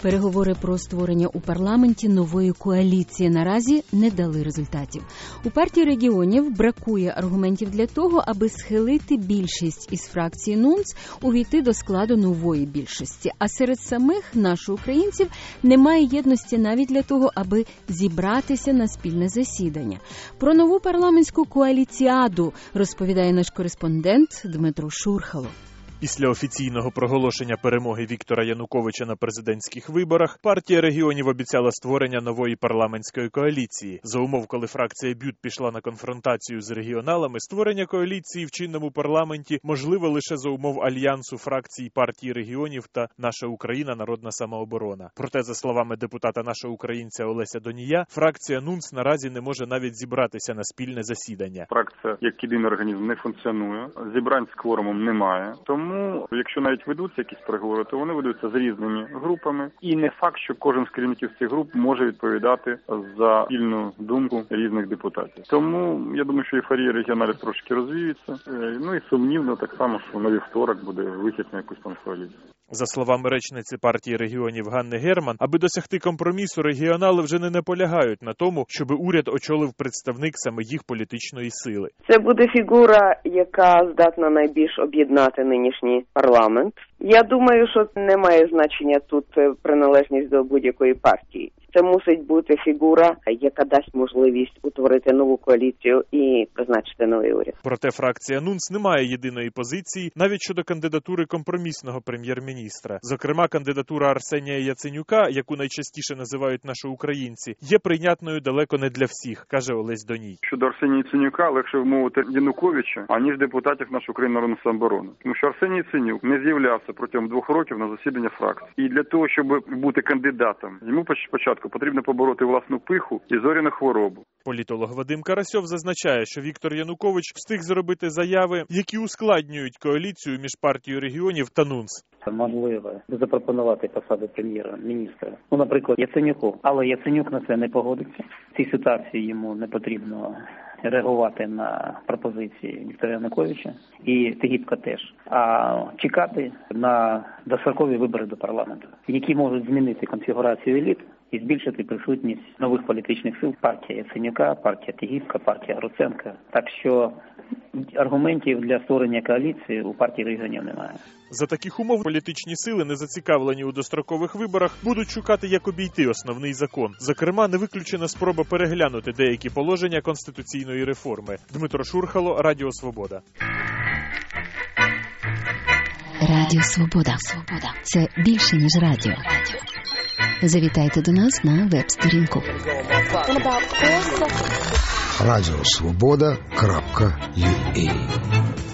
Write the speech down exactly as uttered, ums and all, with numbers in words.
Переговори про створення у парламенті нової коаліції наразі не дали результатів. У партії регіонів бракує аргументів для того, аби схилити більшість із фракції НУНЦ увійти до складу нової більшості. А серед самих наших українців немає єдності навіть для того, аби зібратися на спільне засідання. Про нову парламентську коаліціаду розповідає наш кореспондент Дмитро Шурхало. Після офіційного проголошення перемоги Віктора Януковича на президентських виборах партія регіонів обіцяла створення нової парламентської коаліції. За умов, коли фракція БЮТ пішла на конфронтацію з регіоналами, створення коаліції в чинному парламенті можливо лише за умов альянсу фракцій партії регіонів та «Наша Україна. Народна самооборона». Проте, за словами депутата нашого українця Олеся Донія, фракція НУНЦ наразі не може навіть зібратися на спільне засідання. Фракція як єдиний організм не функціонує, зібрань з кворумом немає. Тому Тому, якщо навіть ведуться якісь переговори, то вони ведуться з різними групами. І не факт, що кожен з керівників цих груп може відповідати за спільну думку різних депутатів. Тому, я думаю, що ейфорія регіоналів трошки розвіється. Ну і сумнівно так само, що на вівторок буде вихід на якусь там коаліцію. За словами речниці партії регіонів Ганни Герман, аби досягти компромісу, регіонали вже не наполягають на тому, щоб уряд очолив представник саме їх політичної сили. Це буде фігура, яка здатна найбільш об'єднати нинішній парламент. Я думаю, що не має значення тут приналежність до будь-якої партії. Це мусить бути фігура, яка дасть можливість утворити нову коаліцію і призначити новий уряд. Проте фракція НУНЦ не має єдиної позиції навіть щодо кандидатури компромісного прем'єр-міністра. Зокрема, кандидатура Арсенія Яценюка, яку найчастіше називають наші українці, є прийнятною далеко не для всіх, каже Олесь Доній. Щодо Арсенія Яценюка легше вмовити Януковича, аніж депутатів нашої України народної самооборони. Тому що Арсеній Яценюк не з'являвся протягом двох років на засідання фракції. І для того, щоб бути кандидатом, йому спочатку потрібно побороти власну пиху і зоряну хворобу. Політолог Вадим Карасьов зазначає, що Віктор Янукович встиг зробити заяви, які ускладнюють коаліцію між партією регіонів та НУНЦ. Можливо запропонувати посаду прем'єра-міністра, ну, наприклад, Яценюку. Але Яценюк на це не погодиться. В цій ситуації йому не потрібно реагувати на пропозиції Віктора Януковича і Тігіпка теж, а чекати на дострокові вибори до парламенту, які можуть змінити конфігурацію еліт і збільшити присутність нових політичних сил. Партія Яценюка, партія Тігіпка, партія Гроценка. Так що аргументів для створення коаліції у партії регіонів немає. За таких умов політичні сили, не зацікавлені у дострокових виборах, будуть шукати, як обійти основний закон. Зокрема, не виключена спроба переглянути деякі положення конституційної реформи. Дмитро Шурхало, Радіо Свобода. Радіо Свобода. Свобода. Це більше, ніж радіо. Завітайте до нас на веб-сторінку. радіо свобода крапка ю а